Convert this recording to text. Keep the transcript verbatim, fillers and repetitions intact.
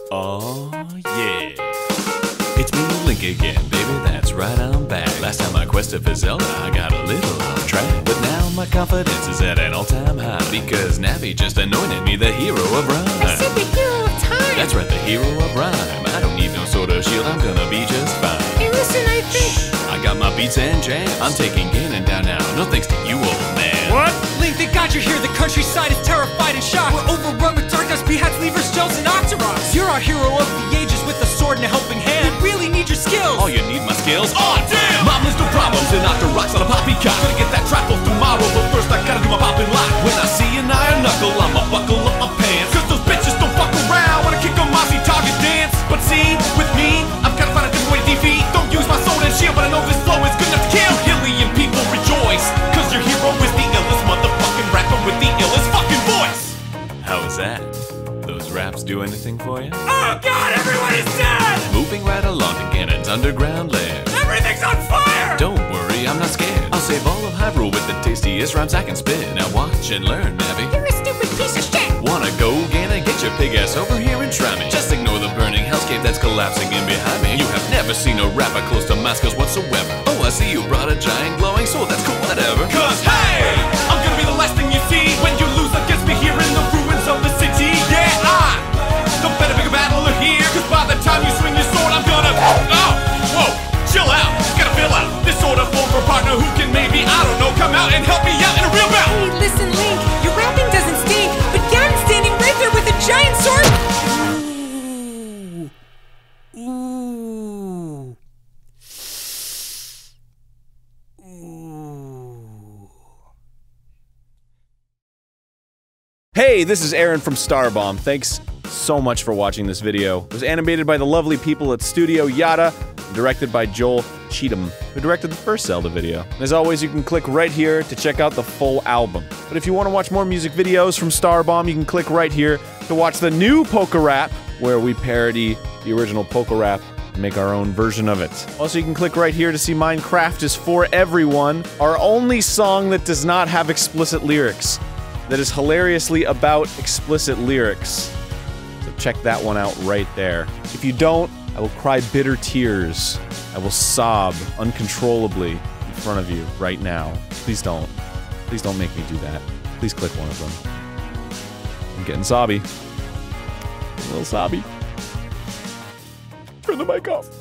Oh, yeah. It's me, Link again, baby, that's right, I'm back. Last time I quested for Zelda, I got a little off track. But now my confidence is at an all-time high, because Navi just anointed me the hero of rhyme. I said the hero of time. That's right, the hero of rhyme. I don't need no sort of shield, I'm gonna be just fine. Hey, listen, I think... Shh, I got my beats and jams. I'm taking Ganon down now, no thanks to you, old man. What? Link, thank God you're here. The countryside is terrified and shocked. We're overrun with darkness, beheads, levers, gels, and Octoroks. You're our hero of the ages with a sword and a helping hand. We really need your skills. Oh, you need my skills? Oh, damn! Mom, there's no problems and Octoroks on a poppycock. Gonna get that trap off tomorrow, but first I gotta do my poppin' lock. When I see an iron knuckle, I'ma buckle up my pants. Cause those bitches don't fuck around when I kick on Mossy target dance. But see, with me, I've gotta find a different way to defeat. Don't use my sword and shield, but I know this flow is good enough to kill. Hylian people rejoice, cause your hero is the illest motherfucking rapper with the illest fucking voice. How was that? Those raps do anything for you? Oh God, everyone is dead! Moving right along to Ganon's underground lair. Everything's on fire! Don't worry, I'm not scared. I'll save all of Hyrule with the tastiest rhymes I can spit. Now watch and learn, Navi. You're a stupid piece of shit. Wanna go, Ganon? Get your pig ass over here and try me. Just ignore the burning hellscape that's collapsing in behind me. You have never seen a rapper close to my skills whatsoever. Oh, I see you brought a giant glowing sword, that's cool, whatever. Cause hey, I'm gonna be the last thing you see when you lose against me here in the ruins of the city. Yeah, I, the better bigger battler here. Cause by the time you swing your sword, I'm gonna, oh, whoa, chill out, gotta fill out this sort of form for partner who can maybe, I don't know, come out and help me out in a real bout. Hey, listen, Link, your rapping doesn't stink, but Ganon's standing right there with a giant sword. Ooh. Ooh. Ooh. Hey, this is Aaron from Starbomb. Thanks so much for watching this video. It was animated by the lovely people at Studio Yada, and directed by Joel Cheatham, who directed the first Zelda video. And as always, you can click right here to check out the full album. But if you want to watch more music videos from Starbomb, you can click right here to watch the new Polka Rap, where we parody the original Polka Rap and make our own version of it. Also, you can click right here to see Minecraft is for Everyone, our only song that does not have explicit lyrics, that is hilariously about explicit lyrics. So check that one out right there. If you don't, I will cry bitter tears. I will sob uncontrollably in front of you right now. Please don't. Please don't make me do that. Please click one of them. I'm getting sobby. A little sobby. Turn the mic off.